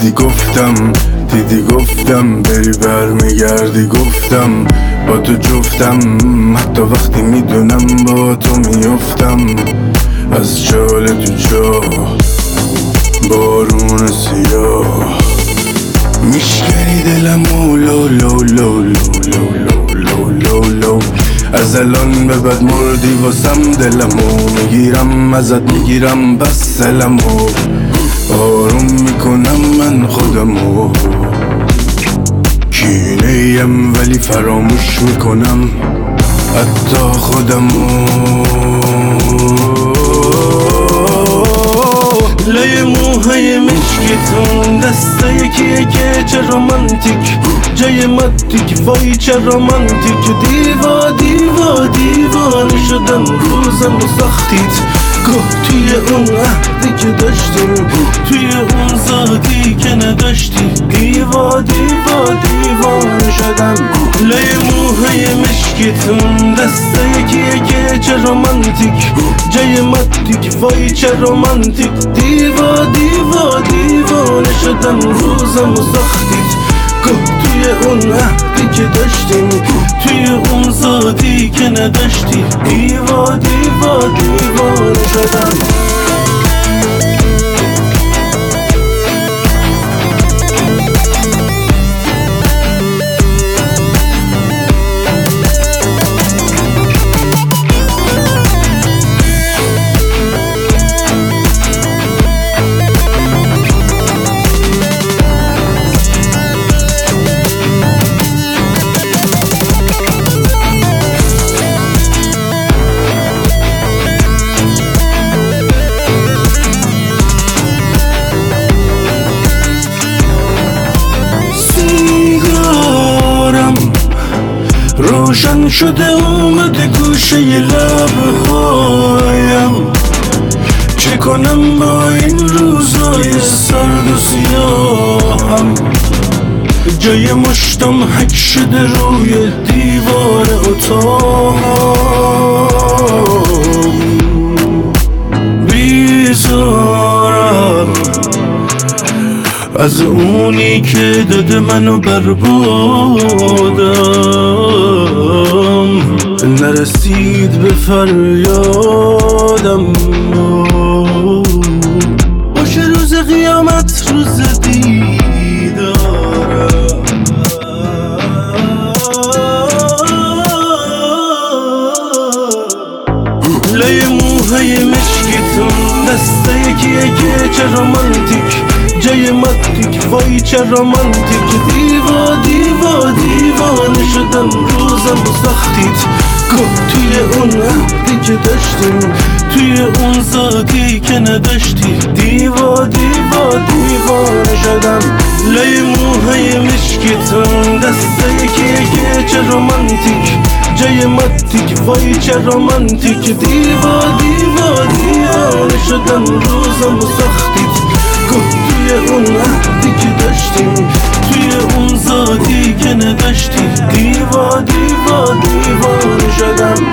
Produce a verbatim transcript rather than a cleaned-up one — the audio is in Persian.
دیدی گفتم دیدی گفتم بری برمیگردی گفتم با تو جفتم، حتی وقتی میدونم با تو میفتم از چال تو جا بارون سیاه میشکنی دلمو لو لو لو لو لو لو لو لو لو از الان به بعد مردی واسم دلمو میگیرم ازت میگیرم بس دلمو آروم میکنم من خودمو کینه‌ایم ولی فراموش میکنم حتی خودمو لای موهای مشکتون دسته یکیه که چه رومانتیک جای مدیک وای چه رومانتیک دیوا دیوا دیوانه شدم روزم و ساختید گفت توی اون عهدی که داشتیم توی اون ذاتی که نداشتی دیوا دیوا دیوانه شدم لای موهای مشکتون دسته یکیه که چه رومانتیک جای مدیک وای چه رومانتیک دیوا دیوا دیوانه شدم روزم و ساختید گفت توی اون عهدی که داشتیم توی اون ذاتی که نداشتی دیوا دیوا دیوانه شدم روشن شده اومده گوشه ی لبهایم چه کنم با این روزای سرد و سیاهم جای مشتم حک شده روی دیوار اتاقم بیزارم از اونی که داده منو بربادم نرسید به فریادم باشه روز قیامت روز دیدارم لای موهای مشکتون دسته یکیه که چه رومانتیک جای مدیک وای چه رومانتیک دیوا دیوا دیوانه شدم روزم و ساختید گفت توی اون عهدی که داشتیم توی اون ذاتی که نداشتی دیوا دیوا دیوانه شدم لای موهای مشکتون دسته یکیه که چه رومانتیک جای مدیک وای چه رومانتیک دیوا دیوا دیوانه شدم روزم و ساختید گفت توی اون عهدی که داشتیم توی اون ذاتی که نداشتی دیوا دیوا دیوانه شدم